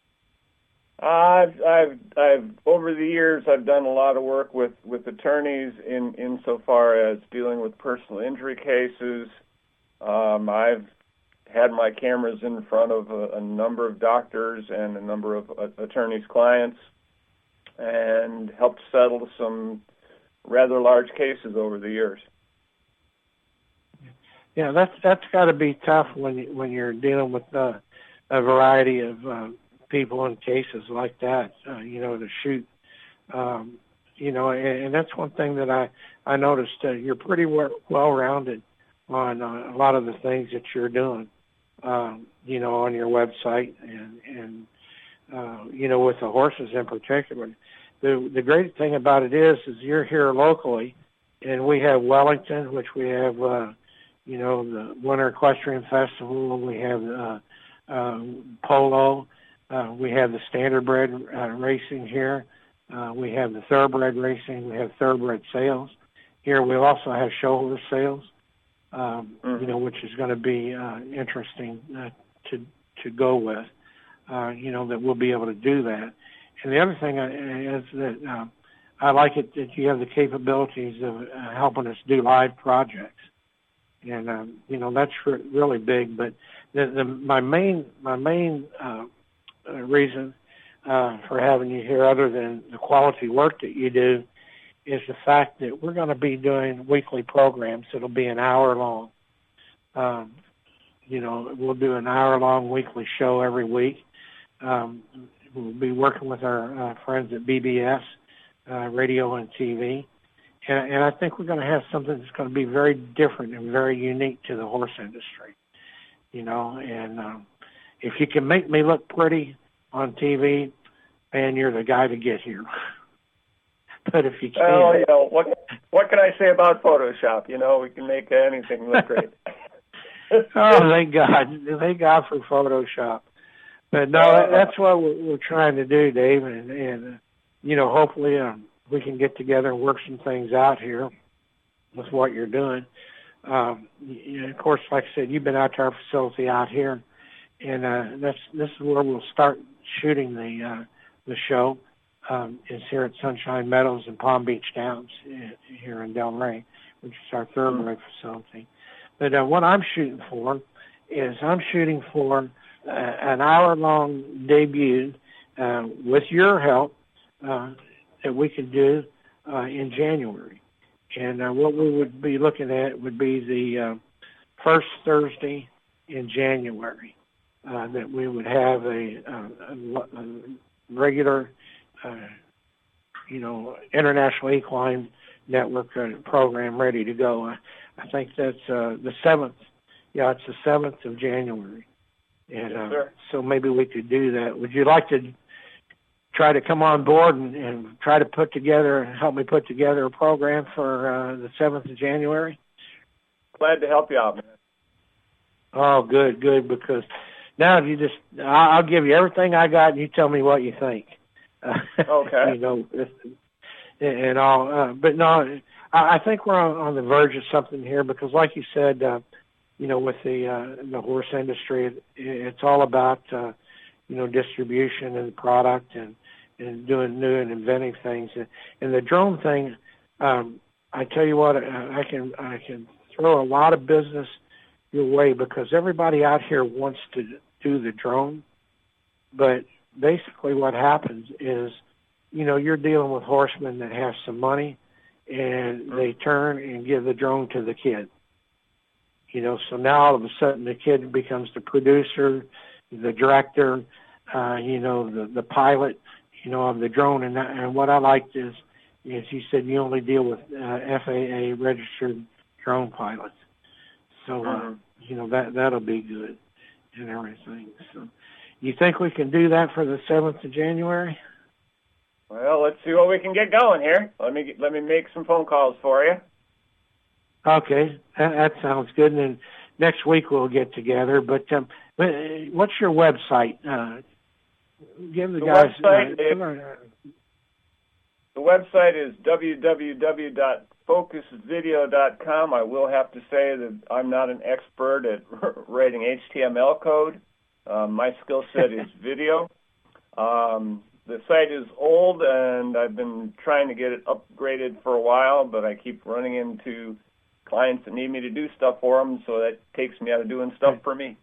I've, I've, I've over the years I've done a lot of work with, with attorneys in insofar as dealing with personal injury cases. Um, I've had my cameras in front of a, a number of doctors and a number of uh, attorneys' clients, and helped settle some rather large cases over the years. Yeah, that's that's got to be tough when you, when you're dealing with uh, a variety of uh, people in cases like that. Uh, you know, to shoot. Um, you know, and, and that's one thing that I I noticed. Uh, you're pretty well rounded on uh, a lot of the things that you're doing. Um, you know, on your website and and uh, you know, with the horses in particular. The the great thing about it is, is you're here locally, and we have Wellington, which we have, uh, you know, the Winter Equestrian Festival. We have uh, uh, polo. Uh, we have the standardbred uh, racing here. Uh, we have the thoroughbred racing. We have thoroughbred sales. Here we also have show horse sales, um, mm. you know, which is going to be uh, interesting uh, to to go with. Uh, you know, that we'll be able to do that. And the other thing is that uh, I like it that you have the capabilities of uh, helping us do live projects, and um, you know that's re- really big. But the, the, my main my main uh, uh, reason uh, for having you here, other than the quality work that you do, is the fact that we're going to be doing weekly programs. It'll be an hour long. Um, you know, we'll do an hour long weekly show every week. Um, We'll be working with our uh, friends at B B S, uh, radio and T V. And, and I think we're going to have something that's going to be very different and very unique to the horse industry. You know, and um, if you can make me look pretty on T V, man, you're the guy to get here. But if you can't... Well, you know, what, what can I say about Photoshop? You know, we can make anything look great. Oh, thank God. Thank God for Photoshop. But no, that's what we're trying to do, Dave, and, and uh, you know, hopefully um, we can get together and work some things out here with what you're doing. Um, you know, of course, like I said, you've been out to our facility out here, and uh, that's this is where we'll start shooting the uh, the show. Um, is here at Sunshine Meadows and Palm Beach Downs uh, here in Delray, which is our thoroughbred facility. But uh, what I'm shooting for is I'm shooting for Uh, an hour-long debut uh, with your help uh, that we could do uh, in January. And uh, what we would be looking at would be the uh, first Thursday in January, uh, that we would have a, a, a regular, uh, you know, International Equine Network uh, program ready to go. I, I think that's uh, the seventh. Yeah, it's the seventh of January. And uh, sure. So maybe we could do that. Would you like to try to come on board and, and try to put together, help me put together a program for uh, the seventh of January? Glad to help you out, man. Oh, good, good, because now you just, I'll give you everything I got and you tell me what you think. Okay. You know, and all. Uh, but no, I think we're on, on the verge of something here because like you said, uh, you know, with the uh, the horse industry, it, it's all about uh, you know distribution and product and, and doing new and inventing things. And, and the drone thing, um, I tell you what, I can I can throw a lot of business your way because everybody out here wants to do the drone, but basically what happens is, you know, you're dealing with horsemen that have some money, and they turn and give the drone to the kid. You know, so now all of a sudden the kid becomes the producer, the director, uh, you know, the, the pilot, you know, of the drone. And, that, and what I liked is, as you said, you only deal with uh, F A A registered drone pilots. So, uh, mm-hmm. you know, that, that'll be good and everything. So you think we can do that for the seventh of January? Well, let's see what we can get going here. Let me let me make some phone calls for you. Okay, that, that sounds good. And then next week we'll get together. But um, what's your website? Uh, give the, the guys. Website uh, is, the website is w w w dot focus video dot com. I will have to say that I'm not an expert at writing H T M L code. Um, my skill set is video. Um, The site is old, and I've been trying to get it upgraded for a while, but I keep running into clients that need me to do stuff for them, so that takes me out of doing stuff for me.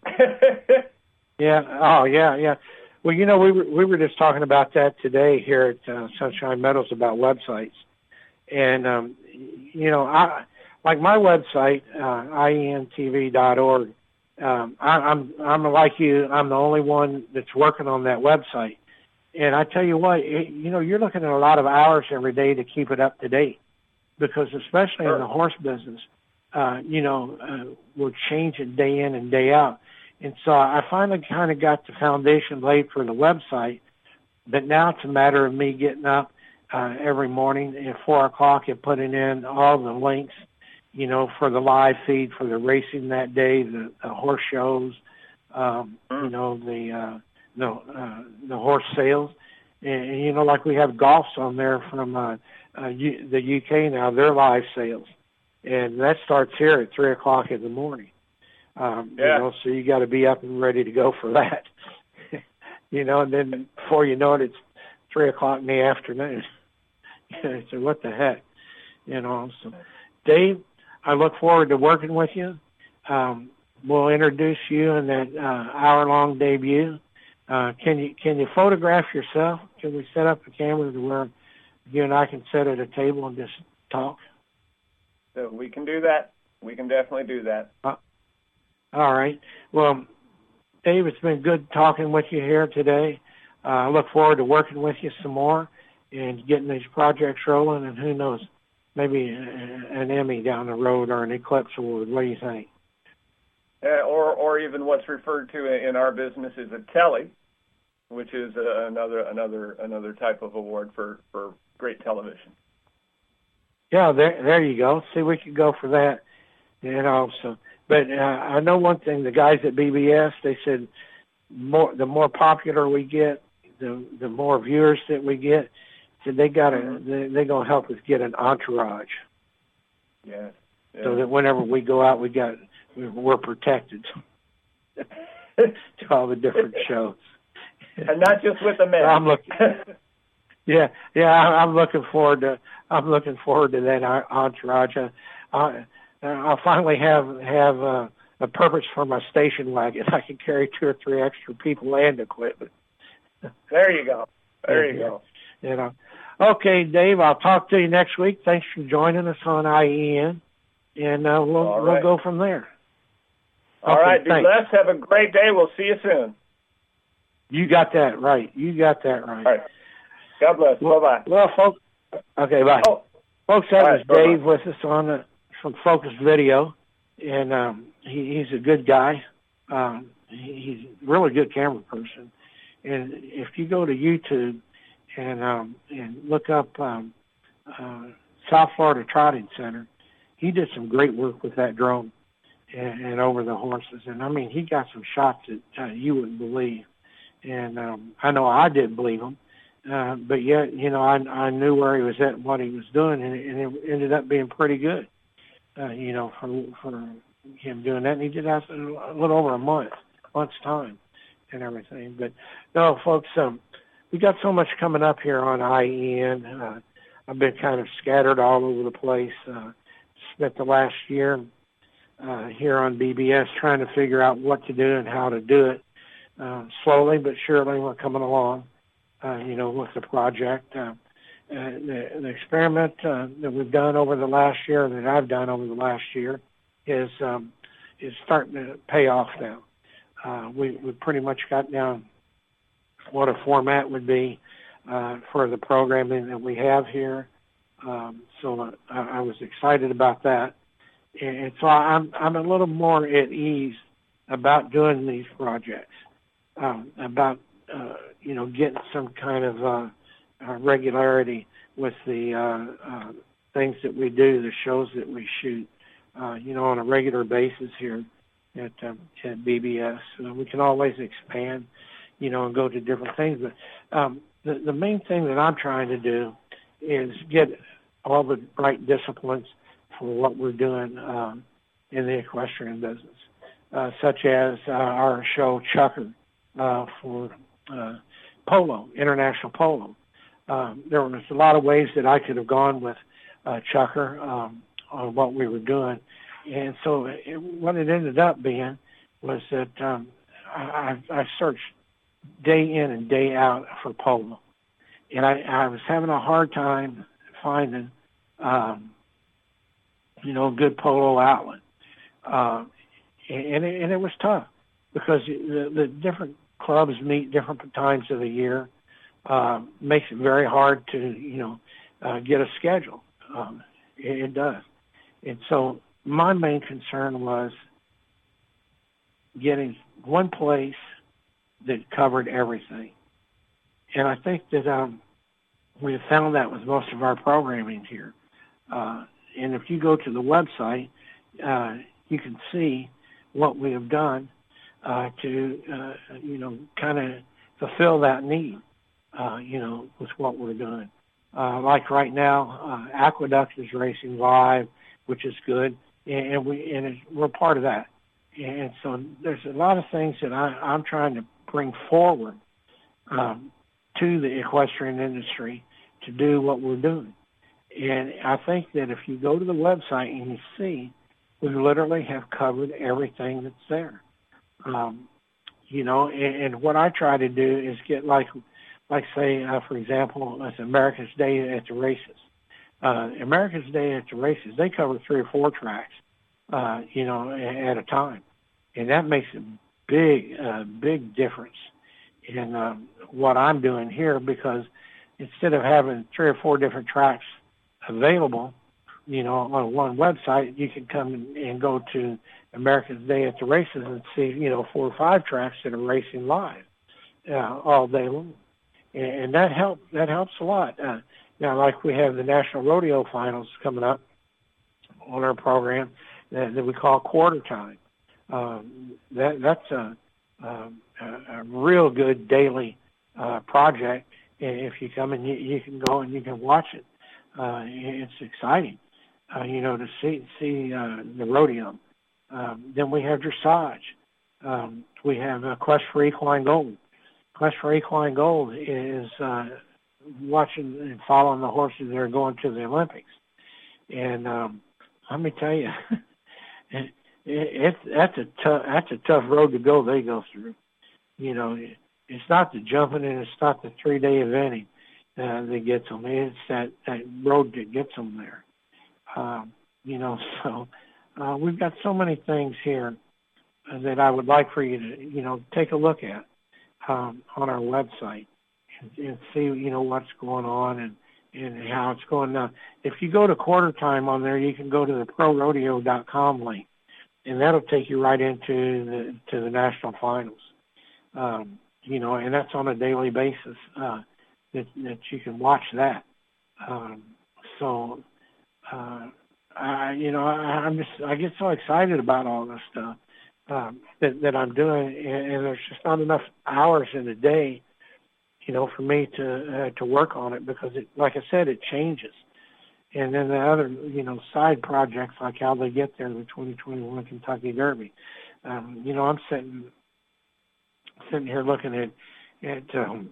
Yeah. Oh, yeah, yeah. Well, you know, we were, we were just talking about that today here at uh, Sunshine Meadows about websites. And, um, you know, I like my website, uh, I E N T V dot org, um, I, I'm, I'm like you, I'm the only one that's working on that website. And I tell you what, it, you know, you're looking at a lot of hours every day to keep it up to date, because especially Sure. in the horse business, uh, you know, uh, we're changing day in and day out. And so I finally kind of got the foundation laid for the website, but now it's a matter of me getting up uh, every morning at four o'clock and putting in all the links, you know, for the live feed for the racing that day, the, the horse shows, um, Mm. you know, the uh, the uh, the horse sales, and, and you know, like we have golfs on there from uh, uh, U- the U K now, their live sales, and that starts here at three o'clock in the morning. Um, Yeah. You know, so you got to be up and ready to go for that. You know, and then before you know it, it's three o'clock in the afternoon. So what the heck, you know? So, Dave, I look forward to working with you. Um, we'll introduce you in that uh, hour-long debut. Uh, can you can you photograph yourself? Can we set up a camera to where you and I can sit at a table and just talk? So we can do that. We can definitely do that. Uh, all right. Well, Dave, it's been good talking with you here today. Uh, I look forward to working with you some more and getting these projects rolling, and who knows, maybe an Emmy down the road or an Eclipse Award. What do you think? Uh, or, or even what's referred to in our business as a telly, which is uh, another another another type of award for, for great television. Yeah, there there you go. See, we could go for that, you know. So, but uh, I know one thing: the guys at B B S, they said, more the more popular we get, the the more viewers that we get. So they got to Mm-hmm. they they gonna help us get an entourage, Yes. Yeah. so that whenever we go out, we got we're protected to all the different shows. And not just with the men. I'm looking. Yeah, yeah, I- I'm looking forward to. I'm looking forward to that entourage. Uh, I, I'll finally have have uh, a purpose for my station wagon. I can carry two or three extra people and equipment. There you go. There you Yeah. go. You know. Okay, Dave. I'll talk to you next week. Thanks for joining us on I E N, and uh, we'll All we'll right. go from there. All Okay, right, be thanks. blessed. Have a great day. We'll see you soon. You got that right. You got that right. All right. God bless. Well, Bye-bye. well, folks. Okay, bye. Oh, Folks, that All was right, bye-bye. Dave with us on the, from Focus Video, and um, he, he's a good guy. Um, he, he's a really good camera person. And if you go to YouTube and um, and look up um, uh, South Florida Trotting Center, he did some great work with that drone and, and over the horses. And I mean, he got some shots that uh, you wouldn't believe. And um, I know I didn't believe them. Uh, but yet, you know, I, I knew where he was at and what he was doing, and, and it ended up being pretty good, uh, you know, for for him doing that. And he did that in a little over a month, month's time and everything. But, no, folks, um, we got so much coming up here on I E N. Uh, I've been kind of scattered all over the place. Uh, spent the last year uh, here on B B S trying to figure out what to do and how to do it. Uh, slowly but surely we're coming along. Uh, you know, with the project. Uh, uh, the, the experiment uh, that we've done over the last year, that I've done over the last year, is um, is starting to pay off now. Uh, we we pretty much got down what a format would be uh, for the programming that we have here. Um, so I, I was excited about that. And, and so I'm, I'm a little more at ease about doing these projects, um, about, uh, you know, getting some kind of uh, uh, regularity with the uh, uh, things that we do, the shows that we shoot, uh, you know, on a regular basis here at, um, at B B S. Uh, we can always expand, you know, and go to different things. But um, the, the main thing that I'm trying to do is get all the right disciplines for what we're doing um, in the equestrian business, uh, such as uh, our show Chucker uh, for uh, polo, international polo. Um, there was a lot of ways that I could have gone with uh, Chucker um, on what we were doing. And so it, what it ended up being was that um, I, I searched day in and day out for polo. And I, I was having a hard time finding, um, you know, a good polo outlet. Uh, and, it, and it was tough because the, the different clubs meet different times of the year. Uh, makes it very hard to, you know, uh, get a schedule. Um, it, it does. And so my main concern was getting one place that covered everything. And I think that um, we have found that with most of our programming here. Uh, and if you go to the website, uh, you can see what we have done uh, to, uh, you know, kind of fulfill that need, uh, you know, with what we're doing. Uh, like right now, uh, Aqueduct is racing live, which is good, and, and we and it's, we're part of that. And so there's a lot of things that I, I'm trying to bring forward um, to the equestrian industry to do what we're doing. And I think that if you go to the website and you see, we literally have covered everything that's there. Um, you know, and, and what I try to do is get like, like say, uh, for example, it's America's Day at the Races. Uh, America's Day at the Races, they cover three or four tracks, uh, you know, at a time. And that makes a big, uh, big difference in um, what I'm doing here, because instead of having three or four different tracks available, you know, on one website, you can come and go to America's Day at the Races and see, you know, four or five tracks that are racing live uh, all day long. And, and that helps, that helps a lot. Uh, now, like we have the National Rodeo Finals coming up on our program that, that we call Quarter Time. Um, that, that's a, a, a real good daily uh, project. And if you come and you, you can go and you can watch it. Uh, it's exciting, uh, you know, to see see uh, the rodeo. Um, then we have dressage. Um, we have uh, Quest for Equine Gold. Quest for Equine Gold is uh, watching and following the horses that are going to the Olympics. And um, let me tell you, it, it, that's a tough that's a tough road to go. They go through. You know, it's not the jumping and it's not the three day eventing uh, that gets them. It's that, that road that gets them there. Um, you know, so uh, we've got so many things here uh, that I would like for you to, you know, take a look at um, on our website and, and see, you know, what's going on and, and how it's going. Now, if you go to Quarter Time on there, you can go to the pro rodeo dot com link, and that'll take you right into the to the national finals. Um, you know, and that's on a daily basis uh, that that you can watch that. Um, so, uh, I, you know, I, I'm just I get so excited about all this stuff um, that that I'm doing, and, and there's just not enough hours in a day, you know, for me to uh, to work on it, because it, like I said, it changes. And then the other, you know, side projects like how they get there, the twenty twenty-one Kentucky Derby. Um, you know, I'm sitting. sitting here looking at at um,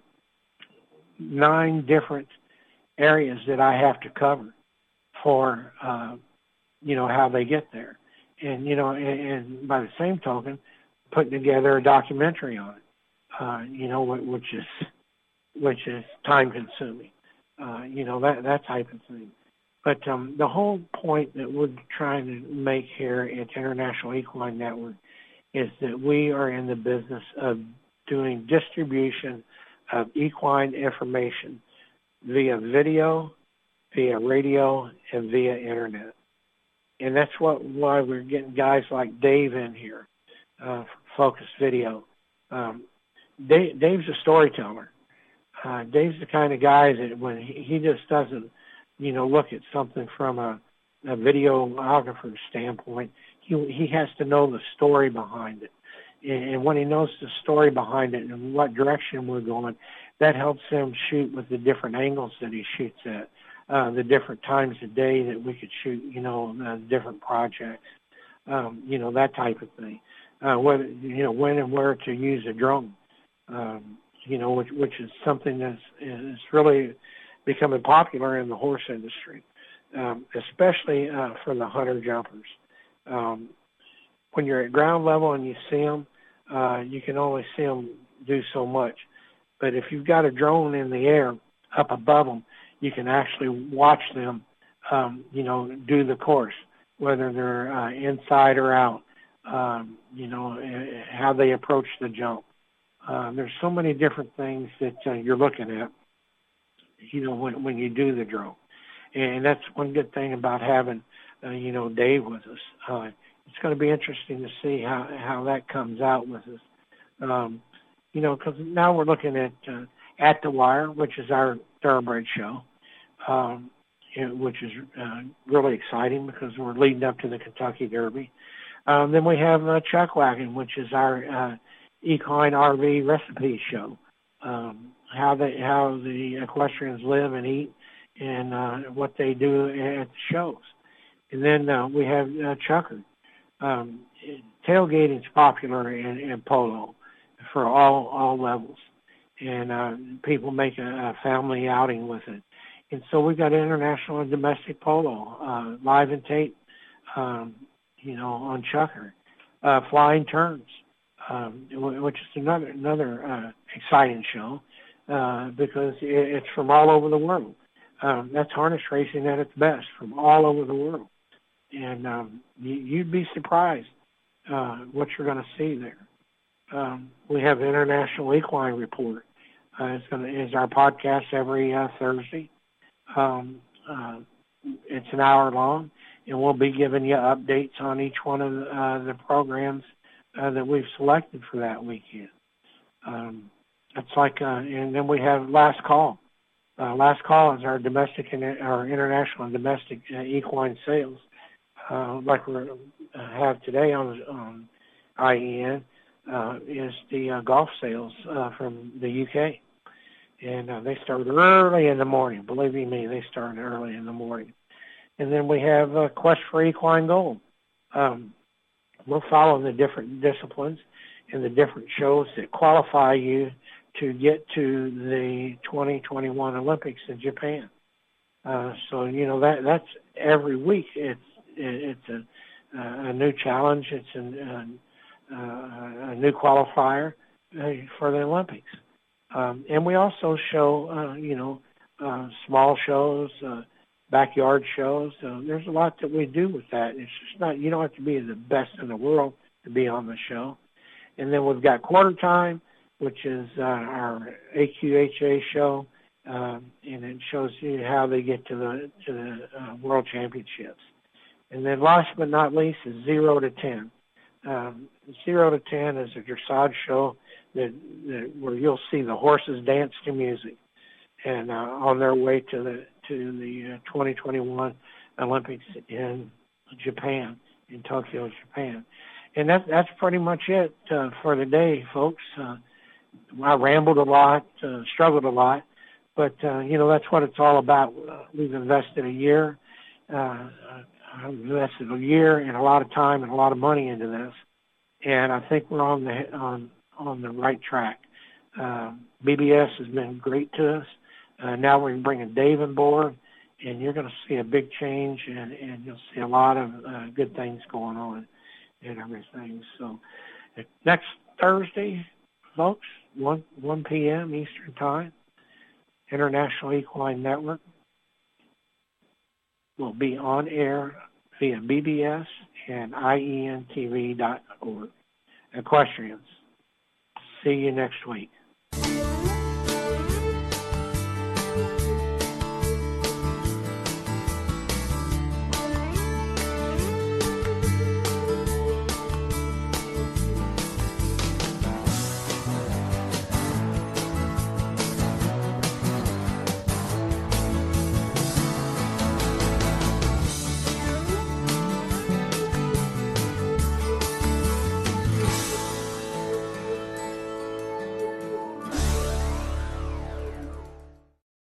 nine different areas that I have to cover for, uh, you know, how they get there. And, you know, and, and by the same token, putting together a documentary on it, uh, you know, which is which is time-consuming, uh, you know, that, that type of thing. But um, the whole point that we're trying to make here at International Equine Network is that we are in the business of doing distribution of equine information via video via radio and via internet. And that's what why we're getting guys like Dave in here, uh, Focus Video. Um, Dave, Dave's a storyteller. Uh, Dave's the kind of guy that when he, he just doesn't, you know, look at something from a, a videographer's standpoint, he he has to know the story behind it. And, and when he knows the story behind it and what direction we're going, that helps him shoot with the different angles that he shoots at, uh, the different times of day that we could shoot, you know, uh, different projects, um, you know, that type of thing. Uh, whether, you know, when and where to use a drone. Um, you know, which, which is something that's is really becoming popular in the horse industry, um, especially uh, for the hunter jumpers. Um, when you're at ground level and you see them, uh, you can only see them do so much. But if you've got a drone in the air up above them, you can actually watch them, um, you know, do the course, whether they're uh, inside or out, um, you know, how they approach the jump. Uh, there's so many different things that uh, you're looking at, you know, when when you do the drone. And that's one good thing about having, uh, you know, Dave with us. Uh, it's going to be interesting to see how, how that comes out with us. Um, you know, because now we're looking at uh, At the Wire, which is our thoroughbred show, um, which is uh, really exciting because we're leading up to the Kentucky Derby. Um, then we have uh, Chuck Wagon, which is our uh, equine R V recipe show, um, how they how the equestrians live and eat, and uh, what they do at the shows. And then uh, we have uh, Chucker. Um, tailgating is popular in, in polo for all all levels, and uh, people make a, a family outing with it. And so we've got international and domestic polo, uh, live and tape, um, you know, on Chucker, uh, flying turns. Um, which is another another uh, exciting show uh, because it, it's from all over the world. Um, that's harness racing at its best, from all over the world, and um, you, you'd be surprised uh, what you're going to see there. Um, we have the International Equine Report. Uh, it's going to is our podcast every uh, Thursday. Um, uh, it's an hour long, and we'll be giving you updates on each one of the, uh, the programs Uh, that we've selected for that weekend. Um, it's like, uh, and then we have Last Call. Uh, Last Call is our domestic and our international and domestic uh, equine sales, uh, like we uh, have today on, on I E N, uh, is the uh, golf sales uh, from the U K. And uh, they start early in the morning. Believe you me, they start early in the morning. And then we have uh, Quest for Equine Gold. Um, We'll follow the different disciplines and the different shows that qualify you to get to the twenty twenty-one Olympics in Japan. Uh, so, you know, that that's every week. It's it's a, a new challenge. It's a, a, a new qualifier uh, for the Olympics. Um, and we also show, uh, you know, uh, small shows, uh, backyard shows. Uh, there's a lot that we do with that. It's just not, you don't have to be the best in the world to be on the show. And then we've got Quarter Time, which is uh, our A Q H A show, um, and it shows you how they get to the to the uh, World Championships. And then last but not least is Zero to Ten. Um, Zero to Ten is a dressage show that, that where you'll see the horses dance to music, and uh, on their way to the to the uh, twenty twenty-one Olympics in Japan, in Tokyo, Japan. And that, that's pretty much it uh, for the day, folks. Uh, I rambled a lot, uh, struggled a lot, but, uh, you know, that's what it's all about. Uh, we've invested a year, uh, I've invested a year and a lot of time and a lot of money into this, and I think we're on the on on the right track. Uh, B B S has been great to us. Uh, now we're bringing Dave on board, and you're going to see a big change, and, and you'll see a lot of uh, good things going on and everything. So next Thursday, folks, one p.m. Eastern Time, International Equine Network will be on air via B B S and I E N T V dot org. Equestrians, see you next week.